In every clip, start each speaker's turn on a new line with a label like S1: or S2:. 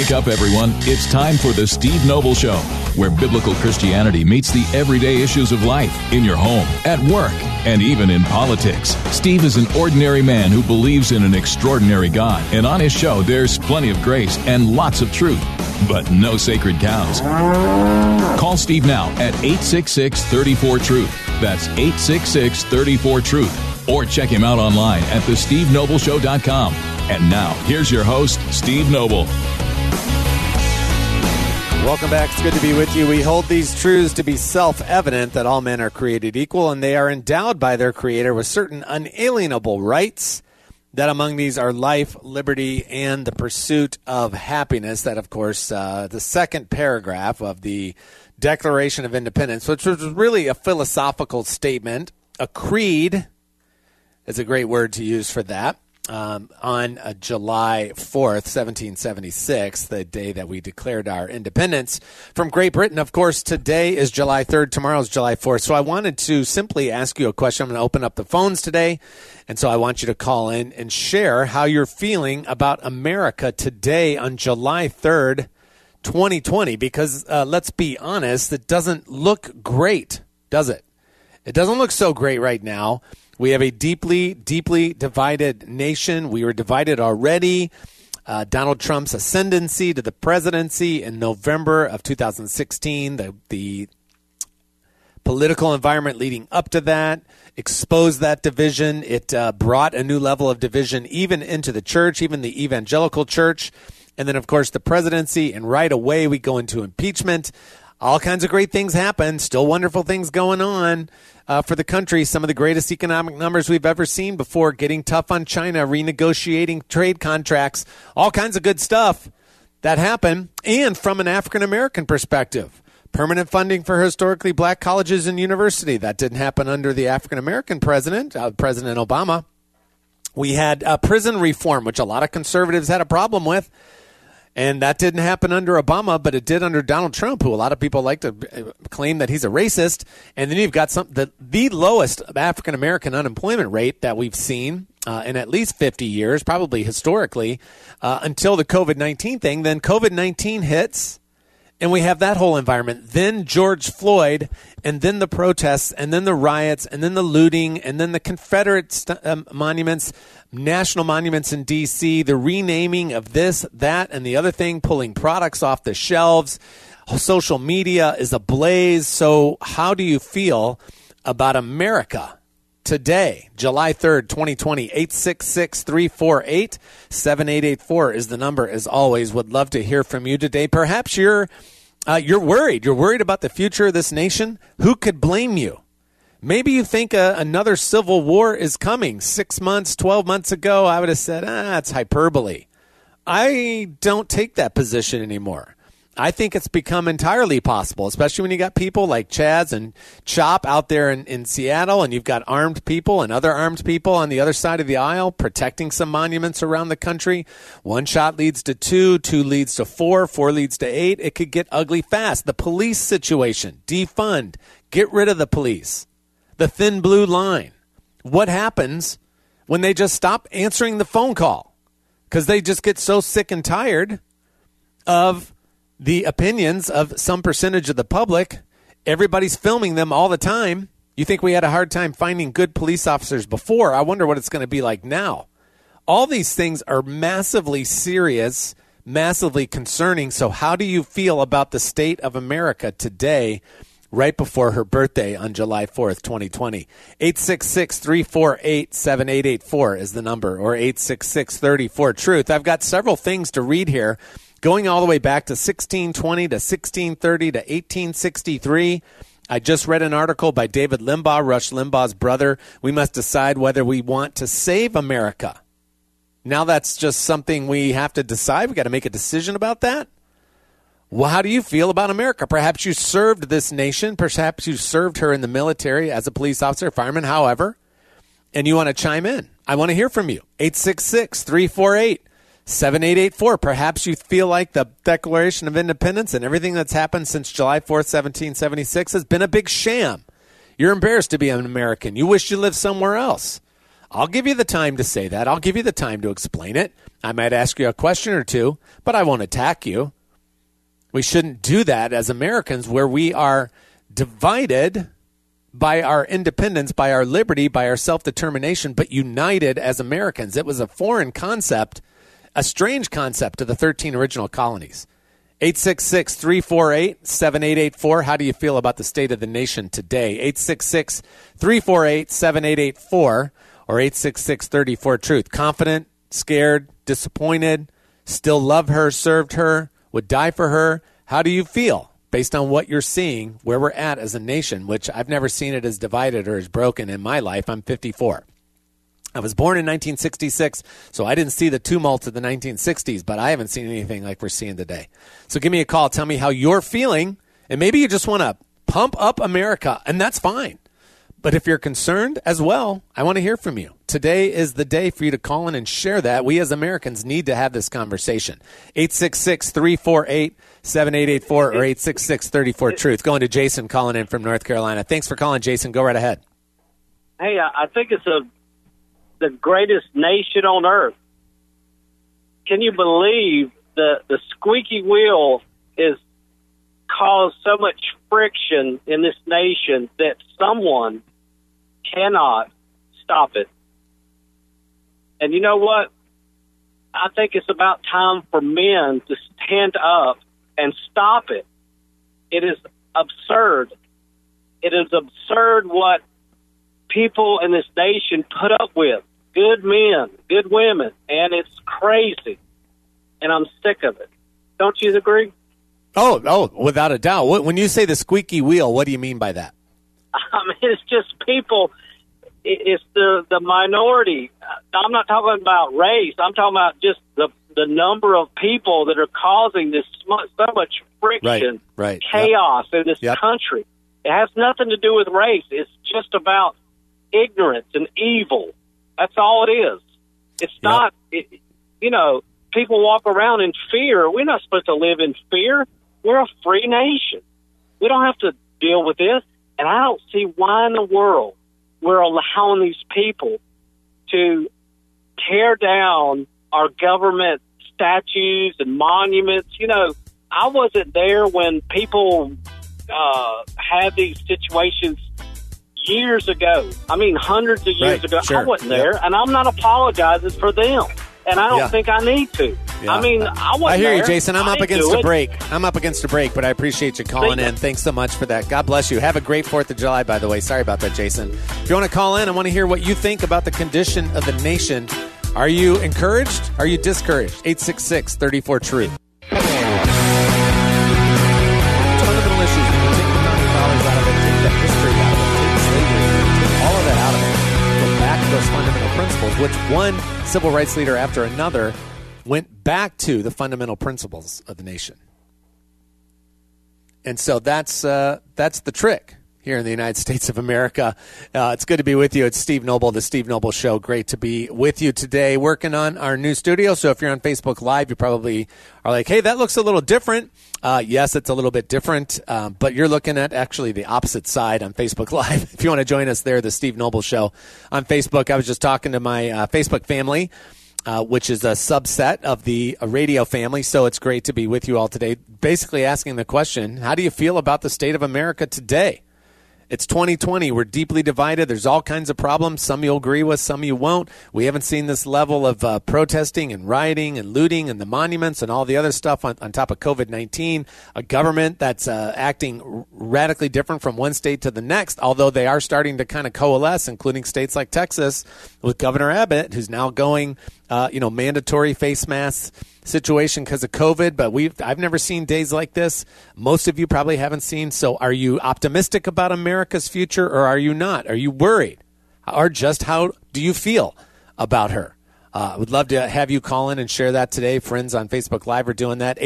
S1: Wake up, everyone. It's time for the Steve Noble Show, where biblical Christianity meets the everyday issues of life in your home, at work, and even in politics. Steve is an ordinary man who believes in an extraordinary God, and on his show, there's plenty of grace and lots of truth, but no sacred cows. Call Steve now at 866-34-TRUTH. That's 866-34-TRUTH. Or check him out online at thestevenobleshow.com. And now, here's your host, Steve Noble.
S2: Welcome back. It's good to be with you. We hold these truths to be self-evident that all men are created equal and they are endowed by their Creator with certain unalienable rights, that among these are life, liberty, and the pursuit of happiness. That, of course, the second paragraph of the Declaration of Independence, which was really a philosophical statement. A creed is a great word to use for that. On July 4th, 1776, the day that we declared our independence from Great Britain. Of course, today is July 3rd. Tomorrow is July 4th. So I wanted to simply ask you a question. I'm going to open up the phones today. And so I want you to call in and share how you're feeling about America today on July 3rd, 2020. Because let's be honest, it doesn't look great, does it? It doesn't look so great right now. We have a deeply, deeply divided nation. We were divided already. Donald Trump's ascendancy to the presidency in November of 2016, the political environment leading up to that, exposed that division. It brought a new level of division even into the church, even the evangelical church. And then, of course, the presidency, and right away we go into impeachment. All kinds of great things happen, still wonderful things going on for the country. Some of the greatest economic numbers we've ever seen before, getting tough on China, renegotiating trade contracts, all kinds of good stuff that happened. And from an African-American perspective, permanent funding for historically black colleges and university. That didn't happen under the African-American president, President Obama. We had prison reform, which a lot of conservatives had a problem with. And that didn't happen under Obama, but it did under Donald Trump, who a lot of people like to claim that he's a racist. And then you've got the lowest African-American unemployment rate that we've seen in at least 50 years, probably historically, until the COVID-19 thing. Then COVID-19 hits, and we have that whole environment. Then George Floyd, and then the protests, and then the riots, and then the looting, and then the Confederate monuments, national monuments in D.C., the renaming of this, that, and the other thing, pulling products off the shelves. Social media is ablaze. So how do you feel about America today, July 3rd, 2020? 866-348-7884 is the number, as always. Would love to hear from you today. Perhaps you're worried. You're worried about the future of this nation. Who could blame you? Maybe you think another civil war is coming. 6 months, 12 months ago, I would have said, it's hyperbole. I don't take that position anymore. I think it's become entirely possible, especially when you got people like Chaz and Chop out there in Seattle, and you've got armed people and other armed people on the other side of the aisle protecting some monuments around the country. One shot leads to two leads to four leads to 8. It could get ugly fast. The police situation, defund, get rid of the police. The thin blue line. What happens when they just stop answering the phone call? Because they just get so sick and tired of the opinions of some percentage of the public. Everybody's filming them all the time. You think we had a hard time finding good police officers before? I wonder what it's going to be like now. All these things are massively serious, massively concerning. So how do you feel about the state of America today, right before her birthday on July 4th, 2020. 866-348-7884 is the number, or 866-34-TRUTH. I've got several things to read here, going all the way back to 1620 to 1630 to 1863. I just read an article by David Limbaugh, Rush Limbaugh's brother. We must decide whether we want to save America. Now that's just something we have to decide. We got to make a decision about that. Well, how do you feel about America? Perhaps you served this nation. Perhaps you served her in the military as a police officer, fireman, however, and you want to chime in. I want to hear from you. 866-348-7884. Perhaps you feel like the Declaration of Independence and everything that's happened since July 4th, 1776 has been a big sham. You're embarrassed to be an American. You wish you lived somewhere else. I'll give you the time to say that. I'll give you the time to explain it. I might ask you a question or two, but I won't attack you. We shouldn't do that as Americans, where we are divided by our independence, by our liberty, by our self-determination, but united as Americans. It was a foreign concept, a strange concept to the 13 original colonies. 866-348-7884. How do you feel about the state of the nation today? 866-348-7884 or 866-34-TRUTH. Confident, scared, disappointed, still love her, served her, would die for her. How do you feel based on what you're seeing, where we're at as a nation, which I've never seen it as divided or as broken in my life? I'm 54. I was born in 1966, so I didn't see the tumult of the 1960s, but I haven't seen anything like we're seeing today. So give me a call. Tell me how you're feeling, and maybe you just want to pump up America, and that's fine. But if you're concerned as well, I want to hear from you. Today is the day for you to call in and share that. We as Americans need to have this conversation. 866-348-7884 or 866-34-TRUTH. Going to Jason calling in from North Carolina. Thanks for calling, Jason. Go right ahead.
S3: Hey, I think it's the greatest nation on earth. Can you believe the squeaky wheel is caused so much friction in this nation that someone cannot stop it? And you know what? I think it's about time for men to stand up and stop it. It is absurd. It is absurd what people in this nation put up with. Good men, good women, and it's crazy. And I'm sick of it. Don't you agree?
S2: Oh, without a doubt. When you say the squeaky wheel, what do you mean by that?
S3: I mean, it's just people. It's the minority. I'm not talking about race. I'm talking about just the number of people that are causing this so much friction,
S2: right.
S3: chaos in this country. It has nothing to do with race. It's just about ignorance and evil. That's all it is. It's not, people walk around in fear. We're not supposed to live in fear. We're a free nation. We don't have to deal with this. And I don't see why in the world we're allowing these people to tear down our government statues and monuments. You know, I wasn't there when people had these situations years ago. I mean, hundreds of years ago. Sure. I wasn't there, and I'm not apologizing for them. And I don't think I need to. Yeah. I mean, I wasn't
S2: I hear
S3: there.
S2: you, Jason. I'm up against a break. But I appreciate you calling in. Thanks so much for that. God bless you. Have a great 4th of July, by the way. Sorry about that, Jason. If you want to call in, I want to hear what you think about the condition of the nation. Are you encouraged? Are you discouraged? 866-34-TRUTH. Fundamental issues. Take the founding fathers out of it. Take the history out of it. Take slavery. Take all of that out of it. Go back to those fundamental principles, which one civil rights leader after another went back to the fundamental principles of the nation. And so that's the trick here in the United States of America. It's good to be with you. It's Steve Noble, The Steve Noble Show. Great to be with you today, working on our new studio. So if you're on Facebook Live, you probably are like, hey, that looks a little different. Yes, it's a little bit different, but you're looking at actually the opposite side on Facebook Live. If you want to join us there, The Steve Noble Show on Facebook. I was just talking to my Facebook family, which is a subset of the radio family. So it's great to be with you all today. Basically asking the question, how do you feel about the state of America today? It's 2020. We're deeply divided. There's all kinds of problems. Some you'll agree with, some you won't. We haven't seen this level of protesting and rioting and looting and the monuments and all the other stuff on top of COVID-19. A government that's acting radically different from one state to the next, although they are starting to kind of coalesce, including states like Texas with Governor Abbott, who's now going mandatory face masks situation because of COVID, but I've never seen days like this. Most of you probably haven't seen. So are you optimistic about America's future or are you not? Are you worried? Or just how do you feel about her? I would love to have you call in and share that today. Friends on Facebook Live are doing that.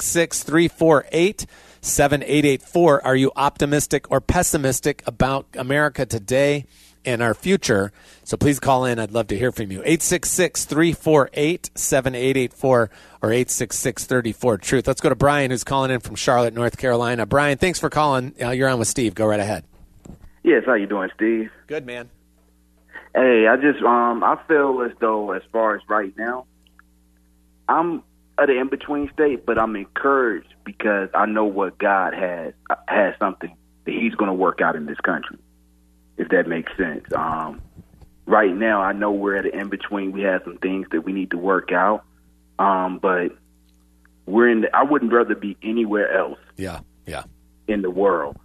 S2: 866-348-7884. Are you optimistic or pessimistic about America today and our future? So please call in. I'd love to hear from you. 866-348-7884 or 866-34-TRUTH. Let's go to Brian, who's calling in from Charlotte, North Carolina. Brian, thanks for calling. You're on with Steve. Go right ahead.
S4: Yes, how you doing, Steve?
S2: Good, man.
S4: Hey, I feel as though, as far as right now, I'm at an in-between state, but I'm encouraged because I know what God has something that he's going to work out in this country, if that makes sense. Right now, I know we're at an in-between. We have some things that we need to work out, but I wouldn't rather be anywhere else in the world.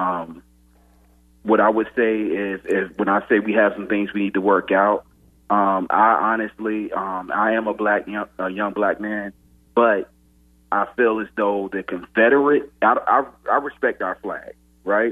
S4: What I would say is when I say we have some things we need to work out, I honestly, I am a young black man, but I feel as though the Confederate, I respect our flag, right?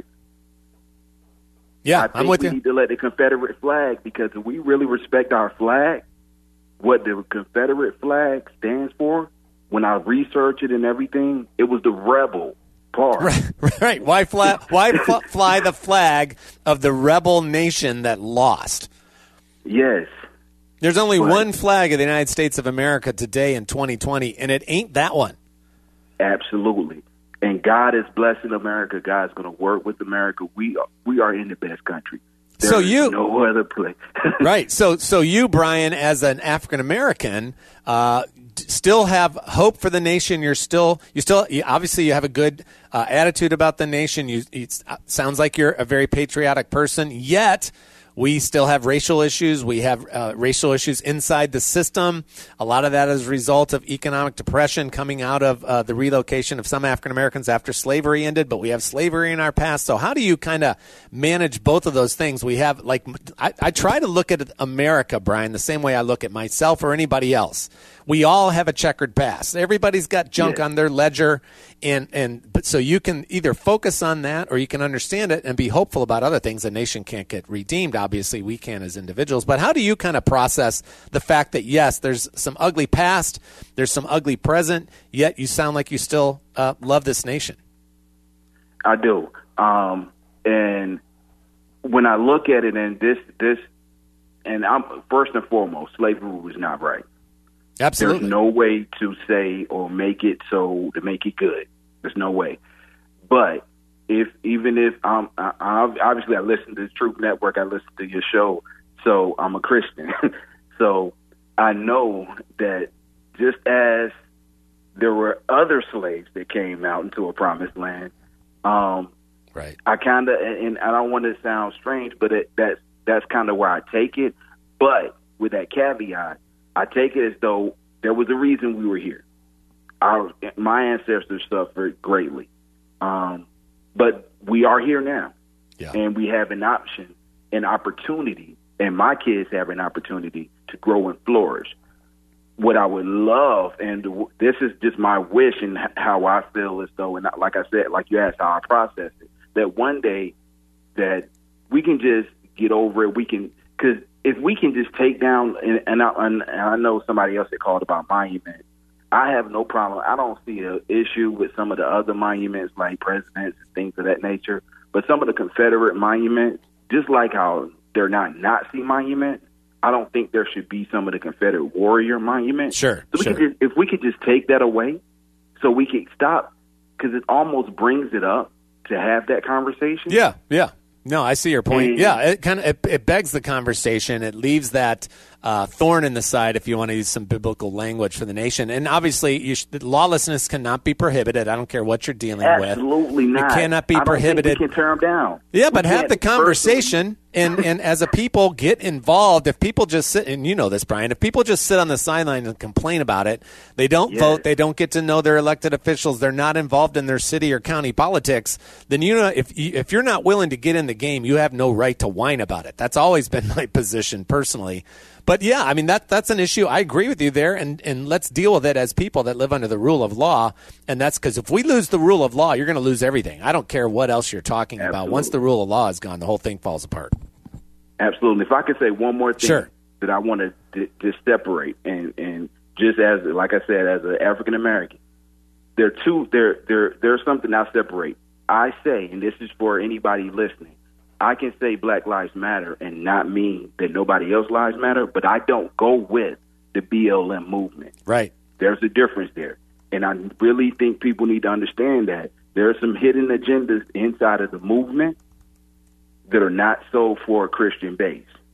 S2: Yeah, I'm with you.
S4: We need to let the Confederate flag, because if we really respect our flag, what the Confederate flag stands for, when I research it and everything, it was the rebel part.
S2: Right. Why fly the flag of the rebel nation that lost?
S4: Yes.
S2: There's only one flag of the United States of America today in 2020, and it ain't that one.
S4: Absolutely. And God is blessing America. God's going to work with America. We are in the best country. There's no other place.
S2: Right. So you, Brian, as an African American, still have hope for the nation. You obviously you have a good attitude about the nation. It sounds like you're a very patriotic person. Yet we still have racial issues. We have racial issues inside the system. A lot of that is a result of economic depression coming out of the relocation of some African Americans after slavery ended, but we have slavery in our past. So how do you kind of manage both of those things? We have, I try to look at America, Brian, the same way I look at myself or anybody else. We all have a checkered past. Everybody's got junk on their ledger, but so you can either focus on that or you can understand it and be hopeful about other things. The nation can't get redeemed. Obviously, we can as individuals. But how do you kind of process the fact that, yes, there's some ugly past, there's some ugly present, yet you sound like you still love this nation?
S4: I do. And when I look at it, and and I'm first and foremost, slavery was not right.
S2: Absolutely.
S4: There's no way to say or make it good. There's no way. But even if obviously I listen to the Truth Network, I listen to your show, so I'm a Christian. So I know that just as there were other slaves that came out into a promised land,
S2: right.
S4: I kind of, and I don't want to sound strange, but that's kind of where I take it. But with that caveat, I take it as though there was a reason we were here. My ancestors suffered greatly. But we are here now. Yeah. And we have an opportunity, and my kids have an opportunity to grow and flourish. What I would love, and this is just my wish and how I feel as though, and like I said, like you asked how I process it, that one day that we can just get over it. Because if we can just take down, and I know somebody else that called about monuments, I have no problem. I don't see an issue with some of the other monuments like presidents and things of that nature. But some of the Confederate monuments, just like how they're not Nazi monuments, I don't think there should be some of the Confederate warrior monuments.
S2: Sure.
S4: So if we could just take that away, so we could stop, because it almost brings it up to have that conversation.
S2: Yeah. No, I see your point. It begs the conversation. It leaves that thorn in the side, if you want to use some biblical language for the nation. And obviously, lawlessness cannot be prohibited. I don't care what you're dealing with.
S4: Absolutely not.
S2: It cannot be prohibited.
S4: Think we can tear them down.
S2: Yeah, but have the conversation, and as a people, get involved. If people just sit, and you know this, Brian, if people just sit on the sideline and complain about it, they don't vote, they don't get to know their elected officials, they're not involved in their city or county politics, then if you're not willing to get in the game, you have no right to whine about it. That's always been my position personally. But yeah, I mean, that's an issue. I agree with you there, and let's deal with it as people that live under the rule of law. And that's because if we lose the rule of law, you're going to lose everything. I don't care what else you're talking about. Once the rule of law is gone, the whole thing falls apart.
S4: Absolutely. If I could say one more thing that I want to just separate, and just as, like I said, as an African American, there's something I separate. I say, and this is for anybody listening, I can say Black Lives Matter and not mean that nobody else's lives matter, but I don't go with the BLM movement.
S2: Right.
S4: There's a difference there. And I really think people need to understand that there are some hidden agendas inside of the movement that are not so for a Christian base.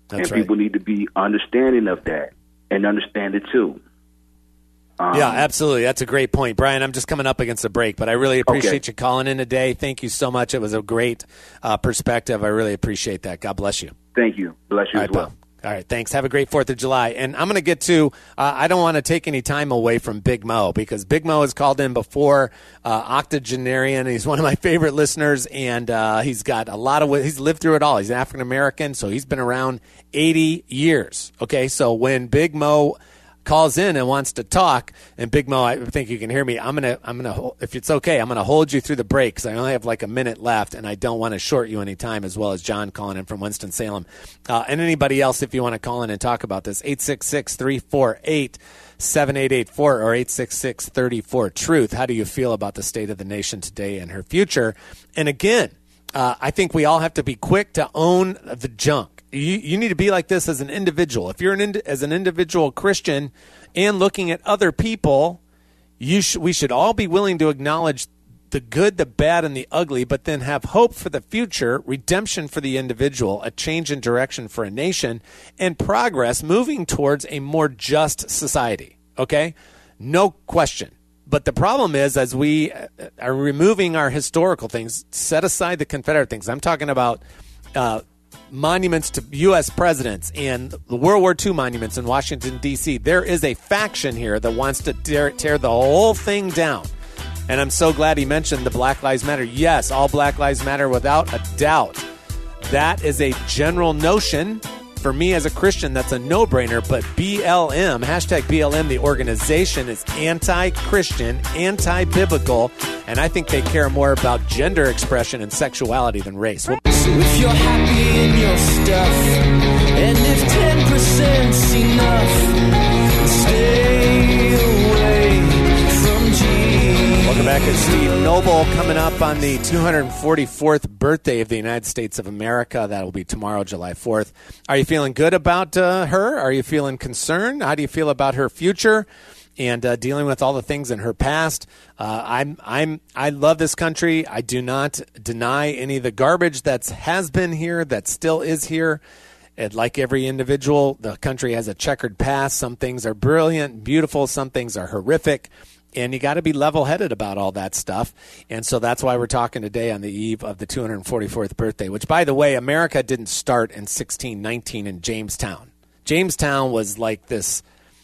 S2: That's
S4: and people need to be understanding of that and understand it too.
S2: Yeah, absolutely. That's a great point. Brian, I'm just coming up against a break, but I really appreciate you calling in today. Thank you so much. It was a great perspective. I really appreciate that. God bless you.
S4: Thank you. Bless you as well.
S2: Pal. All right, thanks. Have a great 4th of July. And I'm going to get to, I don't want to take any time away from Big Mo, because Big Mo has called in before, octogenarian. He's one of my favorite listeners, and he's got he's lived through it all. He's African-American, so he's been around 80 years. Okay, so when Big Mo calls in and wants to talk, and Big Mo, I think you can hear me. I'm gonna, if it's okay, I'm gonna hold you through the break because I only have like a minute left, and I don't want to short you any time. As well as John calling in from Winston-Salem, and anybody else, if you want to call in and talk about this, 866-348-7884 or 866-34-TRUTH. How do you feel about the state of the nation today and her future? And again, I think we all have to be quick to own the junk. You need to be like this as an individual. If you're as an individual Christian and looking at other people, we should all be willing to acknowledge the good, the bad, and the ugly, but then have hope for the future, redemption for the individual, a change in direction for a nation, and progress moving towards a more just society. Okay? No question. But the problem is, as we are removing our historical things, set aside the Confederate things. I'm talking about monuments to U.S. presidents and the World War II monuments in Washington, D.C. There is a faction here that wants to tear the whole thing down. And I'm so glad he mentioned the Black Lives Matter. Yes, all Black Lives Matter without a doubt. That is a general notion. For me as a Christian, that's a no-brainer, but BLM, hashtag BLM, the organization, is anti-Christian, anti-biblical, and I think they care more about gender expression and sexuality than race.
S5: So if you're happy in your stuff, and if 10%'s enough, stay away from Jesus.
S2: Welcome back. It's Steve Noble coming up on the 244th birthday of the United States of America. That will be tomorrow, July 4th. Are you feeling good about her? Are you feeling concerned? How do you feel about her future and dealing with all the things in her past? I love this country. I do not deny any of the garbage that has been here, that still is here. And like every individual, the country has a checkered past. Some things are brilliant, beautiful. Some things are horrific. And you got to be level-headed about all that stuff. And so that's why we're talking today on the eve of the 244th birthday, which, by the way, America didn't start in 1619 in Jamestown. Jamestown was like this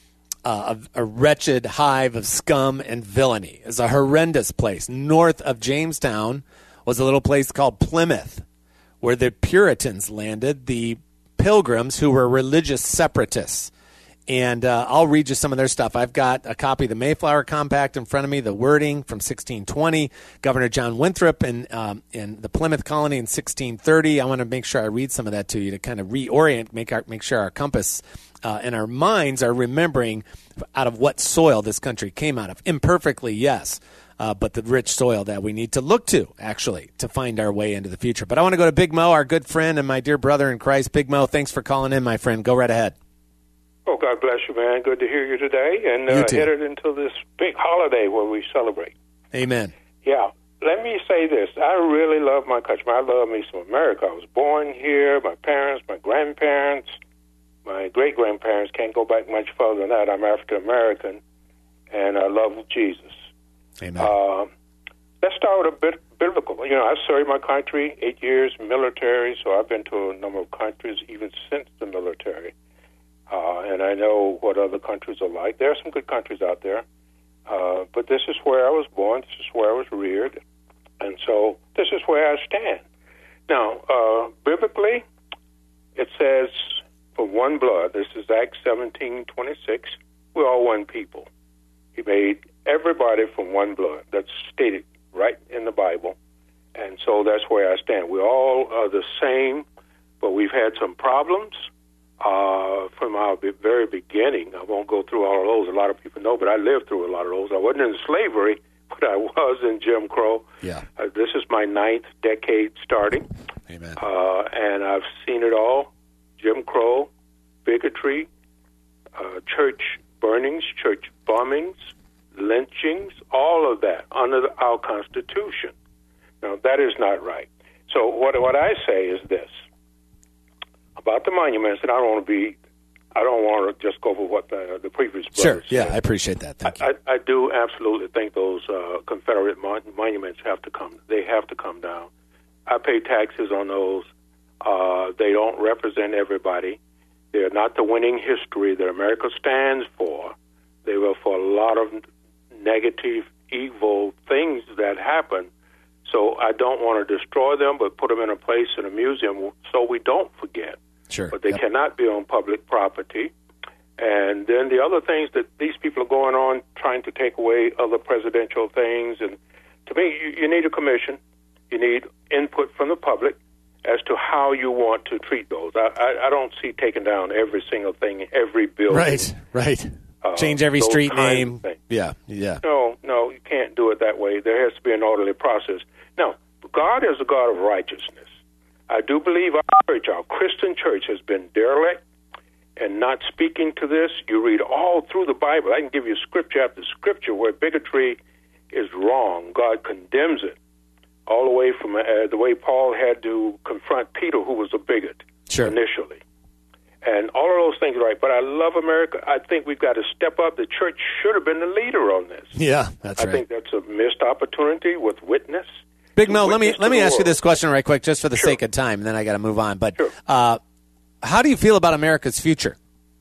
S2: a wretched hive of scum and villainy. It's a horrendous place. North of Jamestown was a little place called Plymouth, where the Puritans landed, the Pilgrims who were religious separatists. And I'll read you some of their stuff. I've got a copy of the Mayflower Compact in front of me, the wording from 1620, Governor John Winthrop in the Plymouth Colony in 1630. I want to make sure I read some of that to you to kind of reorient, make sure our compass and our minds are remembering out of what soil this country came out of. Imperfectly, yes, but the rich soil that we need to look to, actually, to find our way into the future. But I want to go to Big Mo, our good friend and my dear brother in Christ. Big Mo, thanks for calling in, my friend. Go right ahead.
S6: Oh, God bless you, man. Good to hear you today. And headed into this big holiday where we celebrate.
S2: Amen.
S6: Yeah. Let me say this. I really love my country. I love me some America. I was born here. My parents, my grandparents, my great-grandparents can't go back much further than that. I'm African-American, and I love Jesus.
S2: Amen.
S6: Let's start with a bit biblical. You know, I served my country 8 years military, so I've been to a number of countries even since the military. And I know what other countries are like. There are some good countries out there. But this is where I was born. This is where I was reared. And so this is where I stand. Now, biblically, it says, for one blood, this is Acts 17:26, we're all one people. He made everybody from one blood. That's stated right in the Bible. And so that's where I stand. We all are the same, but we've had some problems. From our very beginning. I won't go through all of those. A lot of people know, but I lived through a lot of those. I wasn't in slavery, but I was in Jim Crow.
S2: Yeah.
S6: This is my 9th decade starting.
S2: Amen.
S6: And I've seen it all. Jim Crow, bigotry, church burnings, church bombings, lynchings, all of that under our Constitution. Now, that is not right. So what I say is this. about the monuments, and I don't want to just go for what the previous brothers
S2: Sure. Yeah,
S6: said.
S2: I appreciate that. Thank you.
S6: I do absolutely think those Confederate monuments have to come. They have to come down. I pay taxes on those. They don't represent everybody. They're not the winning history that America stands for. They were for a lot of negative, evil things that happened. So I don't want to destroy them, but put them in a place in a museum so we don't forget.
S2: Sure.
S6: But they cannot be on public property. And then the other things that these people are going on, trying to take away other presidential things. And to me, you need a commission. You need input from the public as to how you want to treat those. I don't see taking down every single thing, every building.
S2: Right. Change every street name. Yeah.
S6: No, you can't do it that way. There has to be an orderly process. Now, God is a God of righteousness. I do believe our Christian church, has been derelict and not speaking to this. You read all through the Bible. I can give you scripture after scripture where bigotry is wrong. God condemns it, all the way from the way Paul had to confront Peter, who was a bigot initially. And all of those things are right. But I love America. I think we've got to step up. The church should have been the leader on this.
S2: Yeah, that's right.
S6: I think that's a missed opportunity with witness.
S2: Big Mo, let me ask you this question right quick, just for the sake of time, and then I got to move on. But how do you feel about America's future?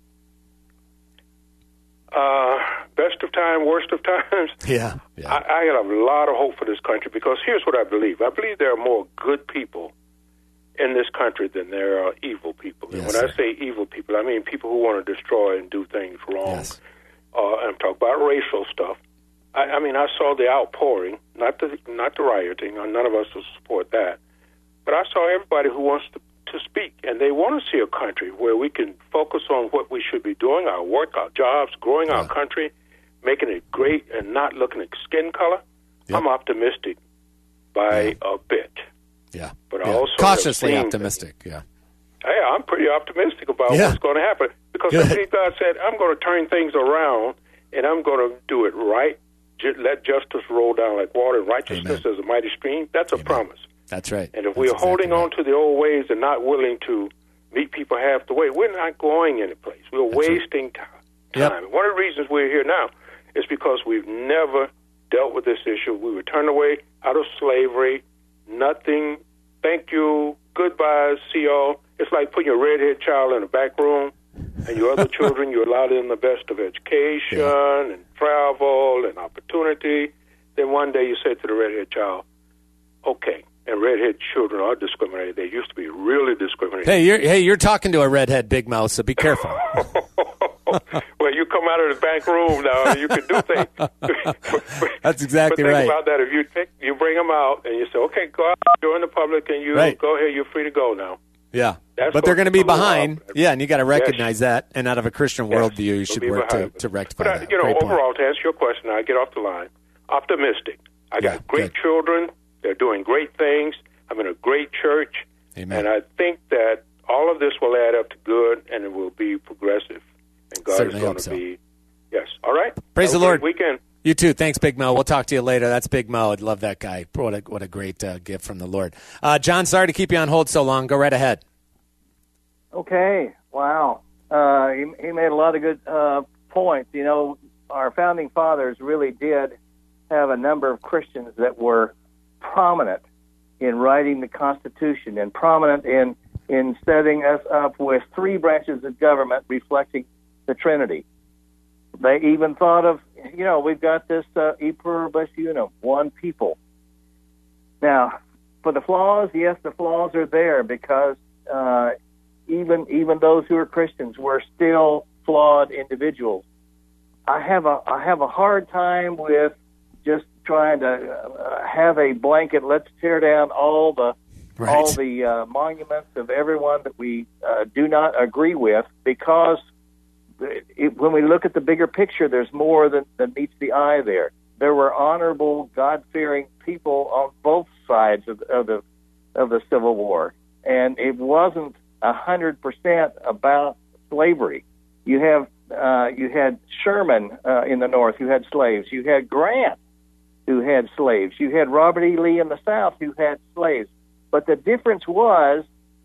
S6: Best of time, worst of times.
S2: Yeah.
S6: I have a lot of hope for this country because here's what I believe. I believe there are more good people in this country than there are evil people. And when I say evil people, I mean people who want to destroy and do things wrong.
S2: Yes.
S6: I'm talking about racial stuff. I mean, I saw the outpouring, not the rioting. None of us will support that. But I saw everybody who wants to speak, and they want to see a country where we can focus on what we should be doing, our work, our jobs, growing our country, making it great, and not looking at skin color. Yep. I'm optimistic by a bit.
S2: Yeah.
S6: But I also
S2: cautiously optimistic. Yeah.
S6: Hey, I'm pretty optimistic about what's going to happen because I believe God said, I'm going to turn things around, and I'm going to do it right. Let justice roll down like water, and righteousness as a mighty stream. That's a promise.
S2: That's right.
S6: And if we're holding on to the old ways and not willing to meet people half the way, we're not going any place. We're wasting time.
S2: Yep.
S6: One of the reasons we're here now is because we've never dealt with this issue. We were turned away out of slavery. Nothing. Thank you. Goodbye. See y'all. It's like putting your redhead child in a back room, and your other children, you allow them the best of education and travel and opportunity. Then one day you say to the redhead child, okay, and redhead children are discriminated. They used to be really discriminated.
S2: You're talking to a redhead, Big Mouth, so be careful.
S6: Well, you come out of the back room now, and you can do things.
S2: That's exactly
S6: right.
S2: But
S6: think about that. If you bring them out, and you say, okay, go out, join the public, and you go ahead, you're free to go now.
S2: Yeah. But they're going to be behind. Yeah, and you got to recognize that. And out of a Christian worldview, you should work to rectify that.
S6: But, overall, to answer your question, I get off the line. Optimistic. I got great children. They're doing great things. I'm in a great church.
S2: Amen.
S6: And I think that all of this will add up to good, and it will be progressive. And God
S2: Certainly
S6: is going to be, yes. All right?
S2: Praise the Lord.
S6: Weekend.
S2: You too. Thanks, Big Mo. We'll talk to you later. That's Big Mo. I love that guy. What a great gift from the Lord. John, sorry to keep you on hold so long. Go right ahead.
S7: Okay. Wow. He made a lot of good points. You know, our founding fathers really did have a number of Christians that were prominent in writing the Constitution and prominent in setting us up with three branches of government reflecting the Trinity. They even thought of, we've got this e pluribus unum, one people. Now, for the flaws, yes, the flaws are there because even those who are Christians were still flawed individuals. I have a hard time with just trying to have a blanket. Let's tear down all the monuments of everyone that we do not agree with, because when we look at the bigger picture, there's more than meets the eye there. There were honorable, God-fearing people on both sides of the Civil War, and it wasn't 100% about slavery. You had Sherman in the North who had slaves. You had Grant who had slaves. You had Robert E. Lee in the South who had slaves. But the difference was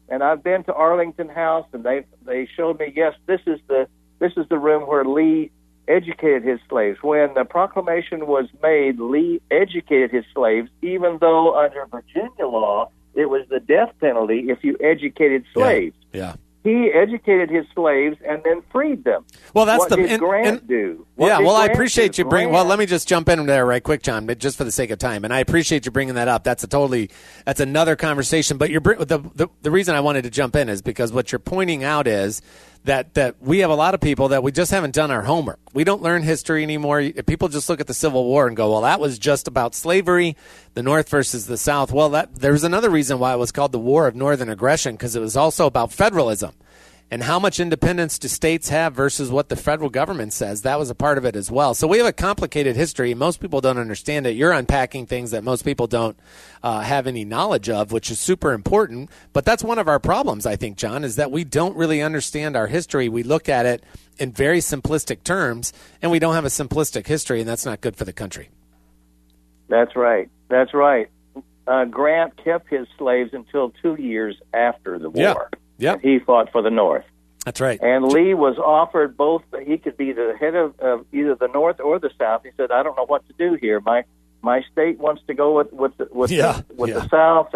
S7: And I've been to Arlington House, and they showed me, yes, this is the room where Lee educated his slaves. When the proclamation was made, Lee educated his slaves, even though under Virginia law it was the death penalty if you educated slaves.
S2: Yeah.
S7: He educated his slaves and then freed them.
S2: Well, that's
S7: what did Grant do?
S2: I appreciate you bringing. Well, let me just jump in there right quick, John, but just for the sake of time. And I appreciate you bringing that up. That's another conversation. But the reason I wanted to jump in is because what you're pointing out is that we have a lot of people that we just haven't done our homework. We don't learn history anymore. People just look at the Civil War and go, well, that was just about slavery, the North versus the South. Well, there's another reason why it was called the War of Northern Aggression, because it was also about federalism. And how much independence do states have versus what the federal government says? That was a part of it as well. So we have a complicated history. Most people don't understand it. You're unpacking things that most people don't have any knowledge of, which is super important. But that's one of our problems, I think, John, is that we don't really understand our history. We look at it in very simplistic terms, and we don't have a simplistic history, and that's not good for the country.
S7: That's right. That's right. Grant kept his slaves until 2 years after the war.
S2: Yeah.
S7: He fought for the North.
S2: That's right.
S7: And Lee was offered both. He could be the head of either the North or the South. He said, "I don't know what to do here. My state wants to go with the South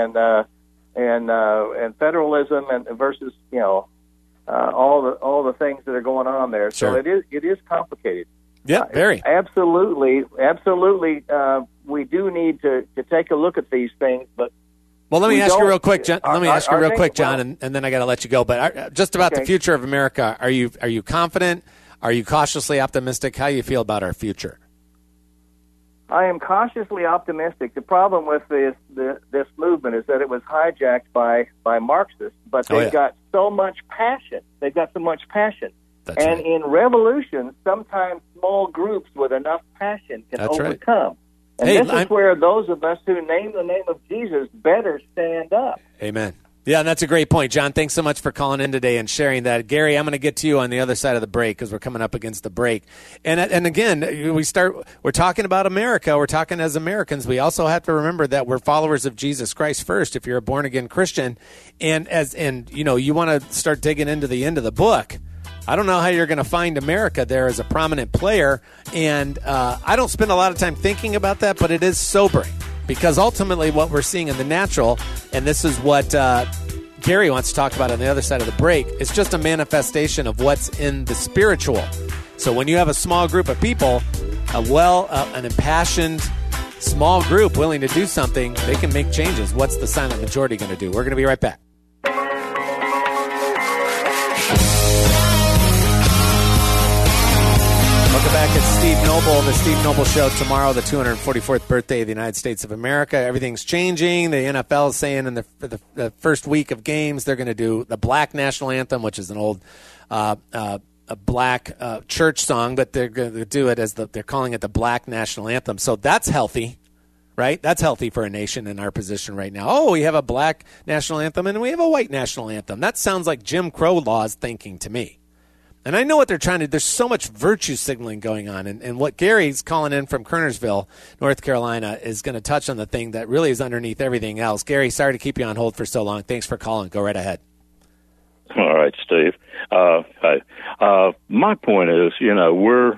S7: and federalism and versus all the things that are going on there.
S2: Sure.
S7: So it is complicated.
S2: Yeah, very.
S7: Absolutely. We do need to take a look at these things, but.
S2: Well, let me ask you real quick, John. And then I got to let you go. But just about the future of America, are you confident? Are you cautiously optimistic? How do you feel about our future?
S7: I am cautiously optimistic. The problem with this movement is that it was hijacked by Marxists, but they've got so much passion. That's right. In revolutions, sometimes small groups with enough passion can overcome. Right. And this is where those of us who name the name of Jesus better stand up.
S2: Amen. Yeah, and that's a great point, John. Thanks so much for calling in today and sharing that. Gary, I'm going to get to you on the other side of the break because we're coming up against the break. And again, we're talking about America. We're talking as Americans. We also have to remember that we're followers of Jesus Christ first if you're a born-again Christian. And you want to start digging into the end of the book. I don't know how you're going to find America there as a prominent player, and I don't spend a lot of time thinking about that, but it is sobering because ultimately what we're seeing in the natural, and this is what Gary wants to talk about on the other side of the break, is just a manifestation of what's in the spiritual. So when you have a small group of people, an impassioned small group willing to do something, they can make changes. What's the silent majority going to do? We're going to be right back. Welcome back. It's Steve Noble, the Steve Noble Show. Tomorrow, the 244th birthday of the United States of America. Everything's changing. The NFL is saying in the first week of games they're going to do the Black National Anthem, which is an old a black church song, but they're going to do it as they're calling it the Black National Anthem. So that's healthy, right? That's healthy for a nation in our position right now. Oh, we have a Black National Anthem and we have a White National Anthem. That sounds like Jim Crow laws thinking to me. And I know what they're trying to do. There's so much virtue signaling going on. And what Gary's calling in from Kernersville, North Carolina, is going to touch on the thing that really is underneath everything else. Gary, sorry to keep you on hold for so long. Thanks for calling. Go right ahead.
S8: All right, Steve. Hi. My point is, we're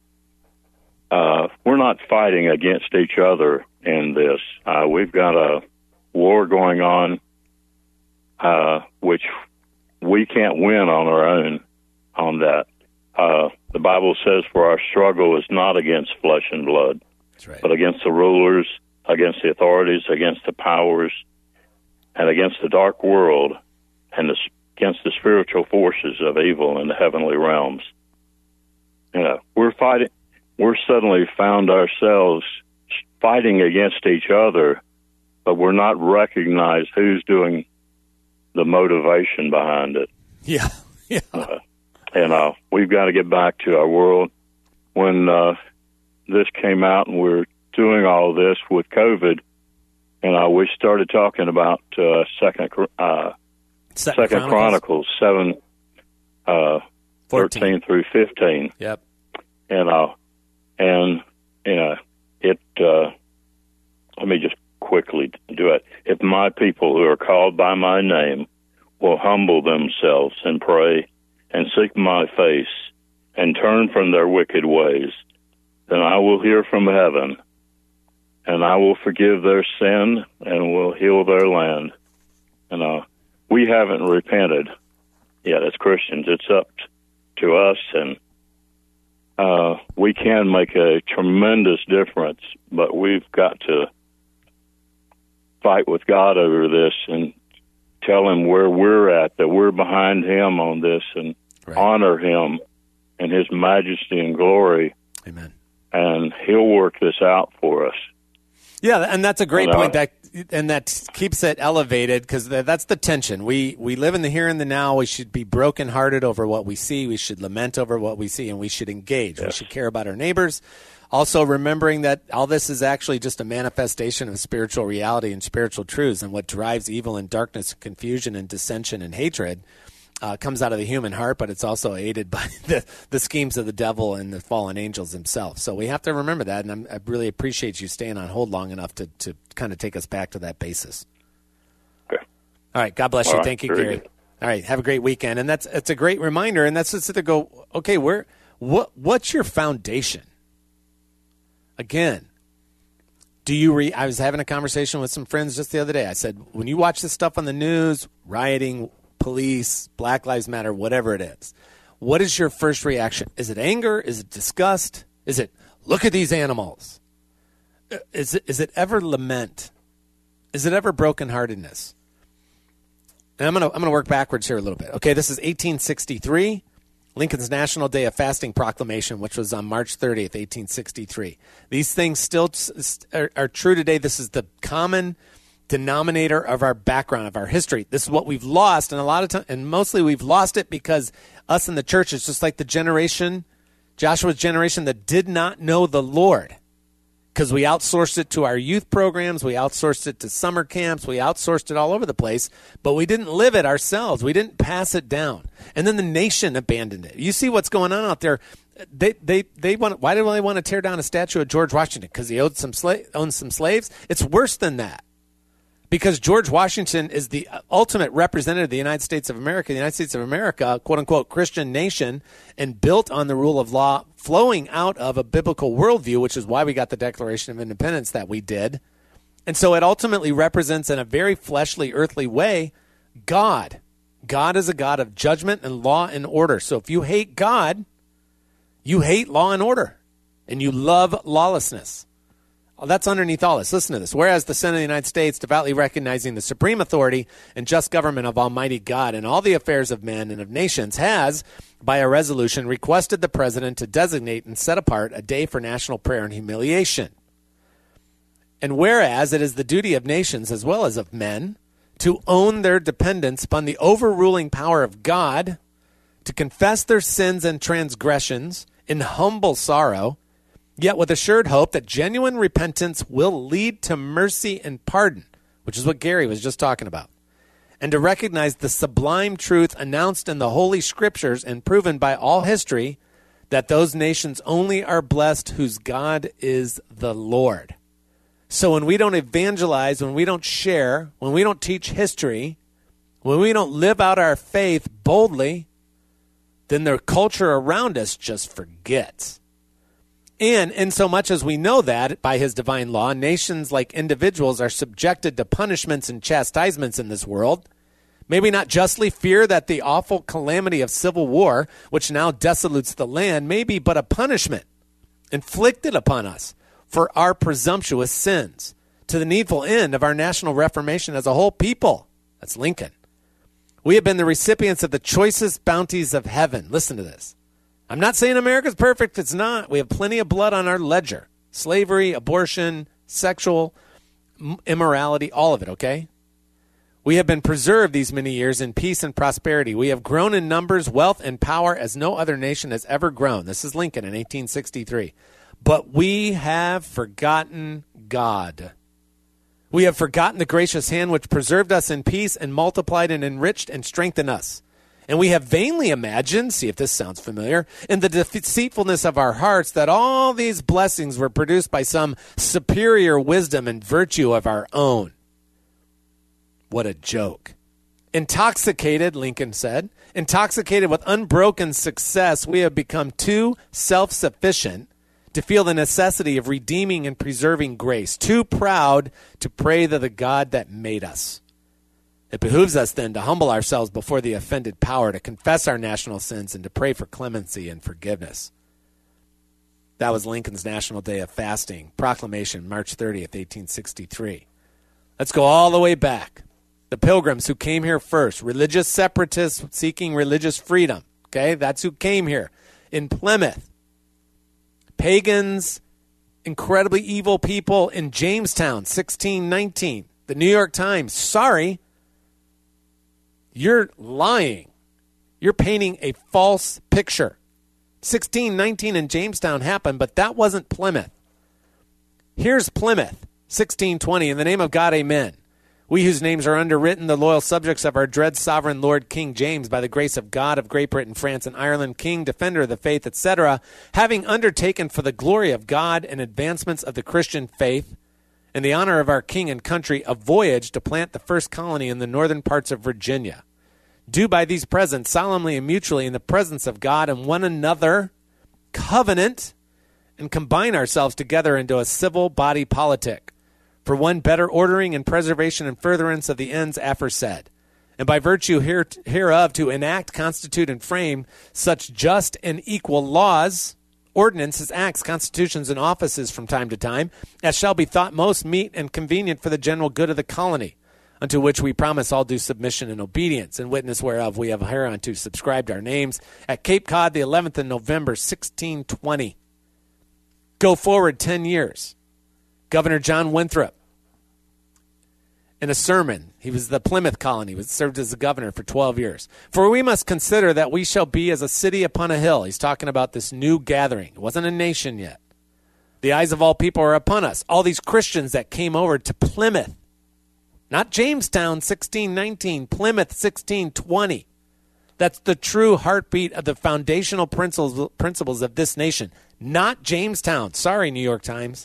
S8: not fighting against each other in this. We've got a war going on, which we can't win on our own. On that, the Bible says, "For our struggle is not against flesh and blood,
S2: that's right,
S8: but against the rulers, against the authorities, against the powers, and against the dark world, and against the spiritual forces of evil in the heavenly realms." We're fighting. We're suddenly found ourselves fighting against each other, but we're not recognized who's doing the motivation behind it.
S2: Yeah.
S8: And we've got to get back to our world. When this came out and we're doing all this with COVID, and we started talking about Second Chronicles 7, 13 through 15.
S2: Yep.
S8: Let me just quickly do it. If my people who are called by my name will humble themselves and pray and seek my face and turn from their wicked ways, then I will hear from heaven, and I will forgive their sin and will heal their land. And we haven't repented yet as Christians. It's up to us, and we can make a tremendous difference, but we've got to fight with God over this and tell him where we're at, that we're behind him on this, and honor him and his majesty and glory.
S2: Amen.
S8: And he'll work this out for us.
S2: Yeah, and that's a great point. That keeps it elevated, because that's the tension. We live in the here and the now. We should be brokenhearted over what we see. We should lament over what we see, and we should engage. Yes. We should care about our neighbors. Also, remembering that all this is actually just a manifestation of spiritual reality and spiritual truths, and what drives evil and darkness, confusion and dissension and hatred comes out of the human heart, but it's also aided by the schemes of the devil and the fallen angels themselves. So we have to remember that, and I really appreciate you staying on hold long enough to kind of take us back to that basis.
S8: Okay.
S2: All right. God bless you. Thank you, Gary. Good. All right. Have a great weekend. And it's a great reminder, and that's just to go, okay, what's your foundation? Again, I was having a conversation with some friends just the other day. I said, when you watch this stuff on the news, rioting, police, Black Lives Matter, whatever it is, what is your first reaction? Is it anger? Is it disgust? Is it, look at these animals? Is it ever lament? Is it ever brokenheartedness? And I'm gonna work backwards here a little bit. Okay, this is 1863, Lincoln's National Day of Fasting proclamation, which was on March 30th, 1863. These things still are true today. This is the common denominator of our background, of our history. This is what we've lost, and a lot of time, and mostly we've lost it because us in the church is just like the generation, Joshua's generation, that did not know the Lord, because we outsourced it to our youth programs, we outsourced it to summer camps, we outsourced it all over the place, but we didn't live it ourselves. We didn't pass it down, and then the nation abandoned it. You see what's going on out there. They want. Why do they want to tear down a statue of George Washington? Because he owned some slaves. It's worse than that. Because George Washington is the ultimate representative of the United States of America. The United States of America, quote-unquote, Christian nation, and built on the rule of law, flowing out of a biblical worldview, which is why we got the Declaration of Independence that we did. And so it ultimately represents, in a very fleshly, earthly way, God. God is a God of judgment and law and order. So if you hate God, you hate law and order, and you love lawlessness. That's underneath all this. Listen to this. Whereas the Senate of the United States, devoutly recognizing the supreme authority and just government of Almighty God in all the affairs of men and of nations, has, by a resolution, requested the President to designate and set apart a day for national prayer and humiliation. And whereas it is the duty of nations as well as of men to own their dependence upon the overruling power of God, to confess their sins and transgressions in humble sorrow, yet with assured hope that genuine repentance will lead to mercy and pardon, which is what Gary was just talking about, and to recognize the sublime truth announced in the Holy Scriptures and proven by all history, that those nations only are blessed whose God is the Lord. So when we don't evangelize, when we don't share, when we don't teach history, when we don't live out our faith boldly, then the culture around us just forgets. And in so much as we know that, by his divine law, nations like individuals are subjected to punishments and chastisements in this world, may we not justly fear that the awful calamity of civil war, which now desolates the land, may be but a punishment inflicted upon us for our presumptuous sins, to the needful end of our national reformation as a whole people? That's Lincoln. We have been the recipients of the choicest bounties of heaven. Listen to this. I'm not saying America's perfect. It's not. We have plenty of blood on our ledger. Slavery, abortion, sexual immorality, all of it, okay? We have been preserved these many years in peace and prosperity. We have grown in numbers, wealth, and power as no other nation has ever grown. This is Lincoln in 1863. But we have forgotten God. We have forgotten the gracious hand which preserved us in peace and multiplied and enriched and strengthened us. And we have vainly imagined, see if this sounds familiar, in the deceitfulness of our hearts that all these blessings were produced by some superior wisdom and virtue of our own. What a joke. Intoxicated, Lincoln said, intoxicated with unbroken success, we have become too self-sufficient to feel the necessity of redeeming and preserving grace, too proud to pray to the God that made us. It behooves us then to humble ourselves before the offended power, to confess our national sins, and to pray for clemency and forgiveness. That was Lincoln's National Day of Fasting, proclamation, March 30th, 1863. Let's go all the way back. The Pilgrims who came here first, religious separatists seeking religious freedom. Okay, that's who came here in Plymouth. Pagans, incredibly evil people in Jamestown, 1619. The New York Times, sorry, you're lying. You're painting a false picture. 1619 in Jamestown happened, but that wasn't Plymouth. Here's Plymouth, 1620. In the name of God, amen. We whose names are underwritten, the loyal subjects of our dread sovereign Lord King James, by the grace of God of Great Britain, France, and Ireland, King, Defender of the Faith, etc., having undertaken for the glory of God and advancements of the Christian faith, in the honor of our King and country, a voyage to plant the first colony in the northern parts of Virginia, do by these presents solemnly and mutually in the presence of God and one another covenant and combine ourselves together into a civil body politic, for one better ordering and preservation and furtherance of the ends aforesaid, and by virtue hereof to enact, constitute, and frame such just and equal laws, ordinances, acts, constitutions, and offices from time to time, as shall be thought most meet and convenient for the general good of the colony, unto which we promise all due submission and obedience, and witness whereof we have hereunto subscribed our names at Cape Cod the 11th of November, 1620. Go forward 10 years. Governor John Winthrop, in a sermon, he was the Plymouth colony, was served as the governor for 12 years. For we must consider that we shall be as a city upon a hill. He's talking about this new gathering. It wasn't a nation yet. The eyes of all people are upon us. All these Christians that came over to Plymouth, not Jamestown, 1619, Plymouth, 1620. That's the true heartbeat of the foundational principles of this nation, not Jamestown. Sorry, New York Times.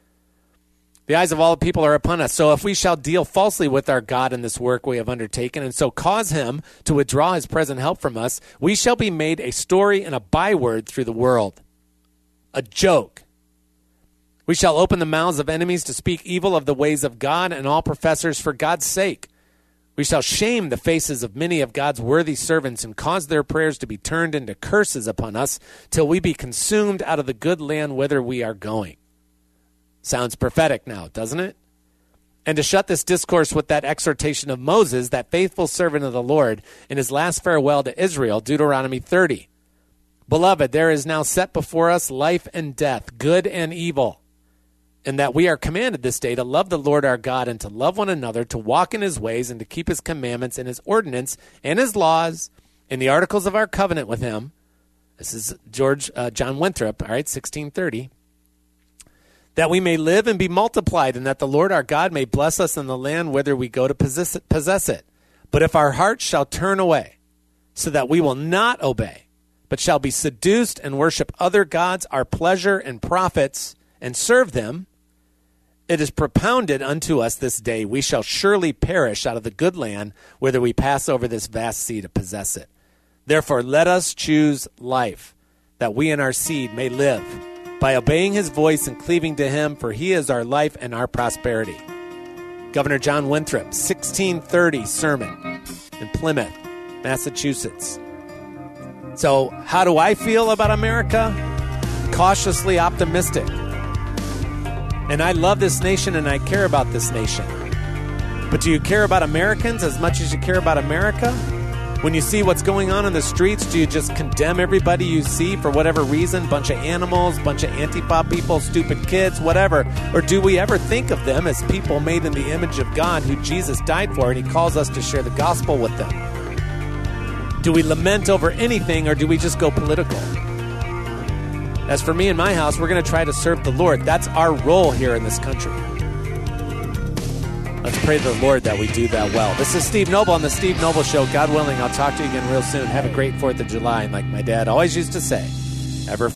S2: The eyes of all the people are upon us. So if we shall deal falsely with our God in this work we have undertaken, and so cause him to withdraw his present help from us, we shall be made a story and a byword through the world, a joke. We shall open the mouths of enemies to speak evil of the ways of God and all professors for God's sake. We shall shame the faces of many of God's worthy servants and cause their prayers to be turned into curses upon us till we be consumed out of the good land whither we are going. Sounds prophetic now, doesn't it? And to shut this discourse with that exhortation of Moses, that faithful servant of the Lord, in his last farewell to Israel, Deuteronomy 30. Beloved, there is now set before us life and death, good and evil, and that we are commanded this day to love the Lord our God and to love one another, to walk in his ways and to keep his commandments and his ordinance and his laws and the articles of our covenant with him. This is John Winthrop, all right, 1630. That we may live and be multiplied, and that the Lord our God may bless us in the land whither we go to possess it. But if our hearts shall turn away, so that we will not obey, but shall be seduced and worship other gods, our pleasure and profits, and serve them, it is propounded unto us this day, we shall surely perish out of the good land whither we pass over this vast sea to possess it. Therefore let us choose life, that we and our seed may live, by obeying his voice and cleaving to him, for he is our life and our prosperity. Governor John Winthrop, 1630 sermon in Plymouth, Massachusetts. So how do I feel about America? Cautiously optimistic. And I love this nation and I care about this nation. But do you care about Americans as much as you care about America? When you see what's going on in the streets, do you just condemn everybody you see for whatever reason? Bunch of animals, bunch of Antifa people, stupid kids, whatever. Or do we ever think of them as people made in the image of God who Jesus died for, and he calls us to share the gospel with them? Do we lament over anything, or do we just go political? As for me and my house, we're going to try to serve the Lord. That's our role here in this country. Let's pray to the Lord that we do that well. This is Steve Noble on The Steve Noble Show. God willing, I'll talk to you again real soon. Have a great 4th of July. And like my dad always used to say, ever